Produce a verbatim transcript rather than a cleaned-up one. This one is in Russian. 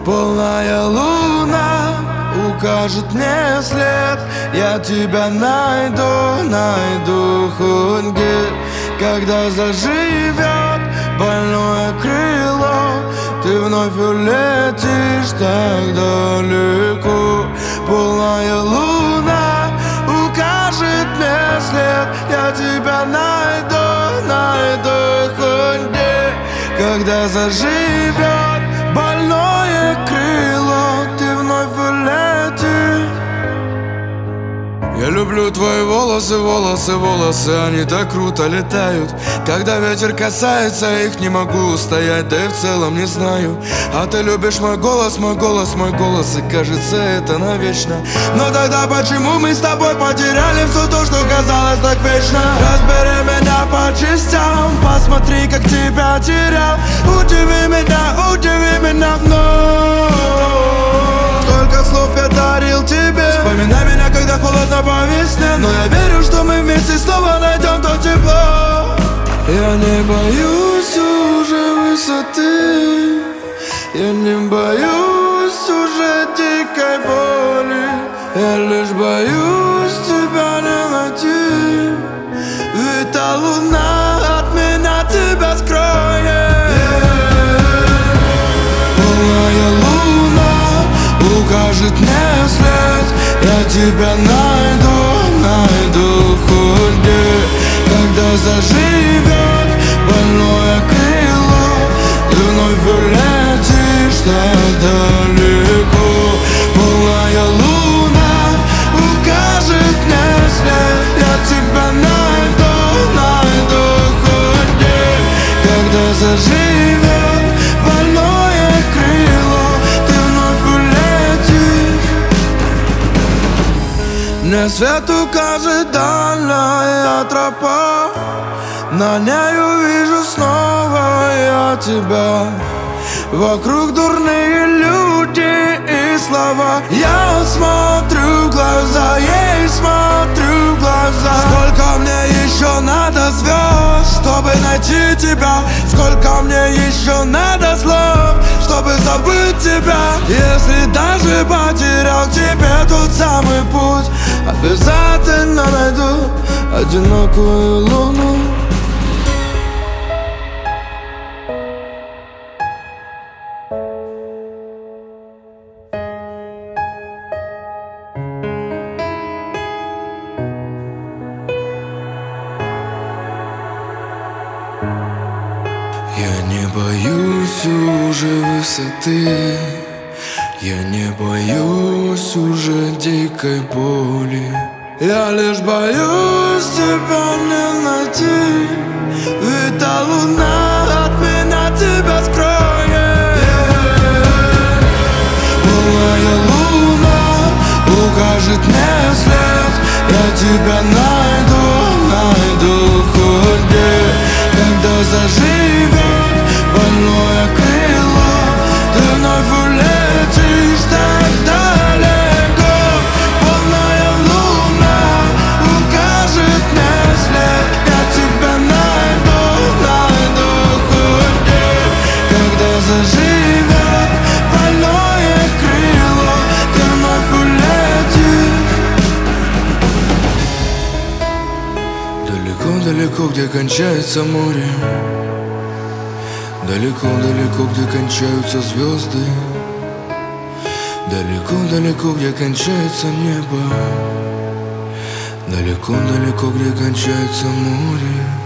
Полная луна укажет мне след. Я тебя найду, найду хоть где. Когда заживет больное крыло, ты вновь улетишь так далеко. Полная луна укажет мне след. Я тебя найду, найду хоть где. Когда заживет больное крыло, ты вновь улетишь. Я люблю твои волосы, волосы, волосы, они так круто летают. Когда ветер касается их, не могу устоять, да и в целом не знаю. А ты любишь мой голос, мой голос, мой голос, и кажется это навечно. Но тогда почему мы с тобой потеряли все то, что казалось так вечно? Разбери меня по частям, посмотри, как тебя терял. Удиви меня, удиви меня вновь. Сколько слов я дарил тебе. Вспоминай меня, когда холодно по весне. Но я верю, что мы вместе снова найдем то тепло. Я не боюсь уже высоты. Я не боюсь уже дикой боли. Я лишь боюсь тебя не найти. Ведь та луна от меня тебя скроет. Полная луна укажет мне след. Я тебя найду, найду хоть где. Когда заживет больное крыло, ты вновь улетишь так далеко. Полная луна укажет мне след. Я тебя найду, найду хоть где. Когда заживет больное крыло, ты вновь улетишь. Мне свет укажет дальняя тропа. На ней увижу снова я тебя. Вокруг дурные люди и слова. Я смотрю в глаза, ей смотрю в глаза. Сколько мне еще надо звезд, чтобы найти тебя? Сколько мне еще надо слов, чтобы забыть тебя? Если даже потерял к тебе тот самый путь, обязательно найду одинокую луну. Я не боюсь уже высоты. Я не боюсь уже дикой боли. Я лишь боюсь тебя не найти. Ведь та луна от меня тебя скроет. Полная луна укажет мне след. Я тебя найду, найду хоть где. Когда заживет больное крыло, ты вновь улетишь так далеко. Полная луна укажет мне след. Я тебя найду, найду хоть где. Когда заживет больное крыло, ты вновь улетишь. Далеко-далеко, где кончается море. Далеко-далеко, где кончаются звезды. Далеко-далеко, где кончается небо. Далеко-далеко, где кончается море.